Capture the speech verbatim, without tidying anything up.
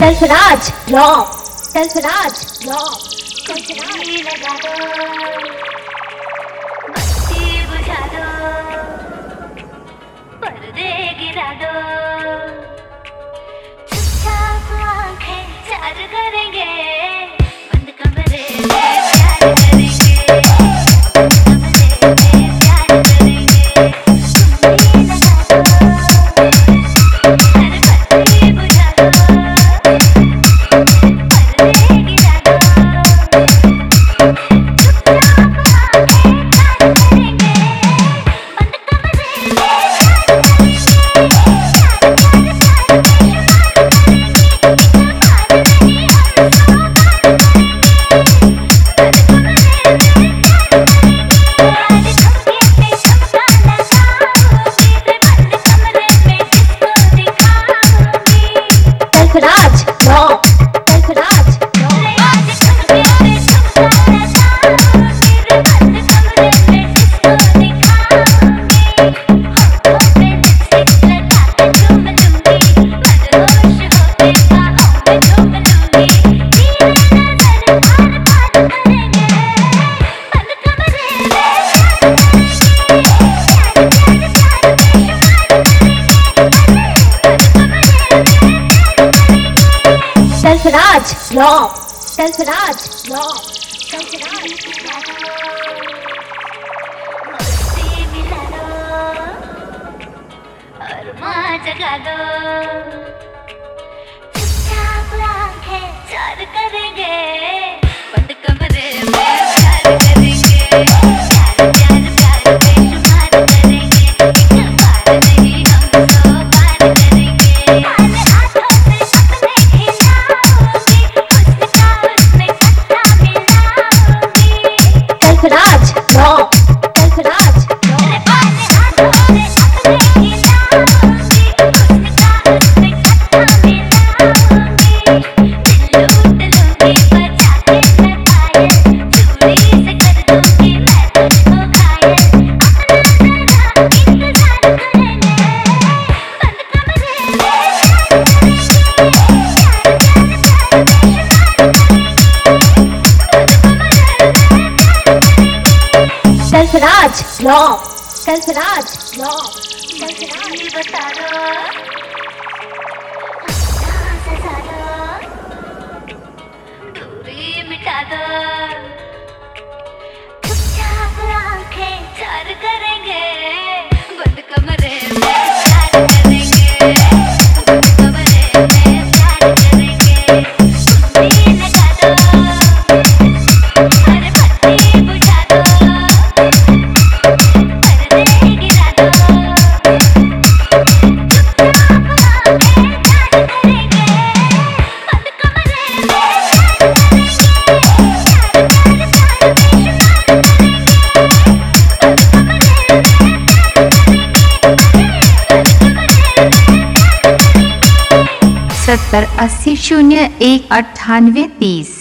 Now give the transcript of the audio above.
Sarfaraz rock, Sarfaraz rock, Sarfaraz लगा दो, बत्ती बुझा दो, पर्दे गिरा दो, चुपचाप आंखें चार करेंगे, बंद कमरे में प्यार करेंगे, बंद कमरे में प्यार करेंगे, कुंडी लगा दो, हर बत्ती बुझा दो, पर्दे गिरा दो, चुपचाप आंखें चार करेंगे, बंद कमरे में प्यार करेंगे, प्यार प्यार प्यार बेशुमार करेंगे, इतना प्यार नहीं हम सौ बार करेंगे, बंद कमरे में प्यार करेंगे, आज धमके पे धमका लगाऊंगी, मैं बंद कमरे में किसको दिखाऊंगी, सरफराज रॉक, सरफराज रॉक, आज धमके पे धमका लगाऊंगी, मैं बंद कमरे में किसको दिखाऊंगी, होठों पे लिपस्टिक लगा के चूम लूंगी, मदहोश होके बाहों में झूम लूंगी, तीर नजर आर पार करेंगे, बंद कमरे में प्यार करेंगे, प्यार प्यार प्यार बेशुमार करेंगे, बंद कमरे में प्यार करेंगे, सरफराज रॉक, सरफराज रॉक, सरफराज मिला दो, मस्ती मिला दो, अरमां जगा दो, चुपचाप आंखें चार करेंगे, बंद कमरे में प्यार करेंगे, प्यार प्यार प्यार बेशुमार करेंगे, एक बार नहीं हम सौ बार करेंगे, हाथ हाथों से अपने खिलाऊंगी, हुस्न का उसमें खट्टा मिलाऊंगी, सरफराज रॉक, सरफराज रॉक, तेरे पास हाथों से अपने खिलाऊंगी, हुस्न का उसमें खट्टा मिलाऊंगी, दिल लूट लूंगी बजा के मैं पायल, चूड़ी से कर दूंगी मैं तुझको घायल, अपना जरा इंतजार करेंगे, बंद कमरे में प्यार करेंगे, प्यार प्यार प्यार बेशुमार करेंगे, बंद कमरे में प्यार करेंगे, सरफराज रॉक, सरफराज रॉक, सरफराज दूरी बता दो, अपना सजा दो, दूरी मिटा दो, चुपचाप आंखें चार करेंगे, बंद कमरे में प्यार करेंगे, बंद कमरे में प्यार करेंगे, कुंडी लगा दो, हर बत्ती बुझा दो, पर्दे गिरा दो, चुपचाप आंखें चार करेंगे, बंद कमरे में प्यार करेंगे, प्यार प्यार प्यार बेशुमार करेंगे, बंद कमरे में प्यार करेंगे, बंद कमरे में प्यार करेंगे। सत्तर अस्सी शून्य एक अट्ठानवे तीस।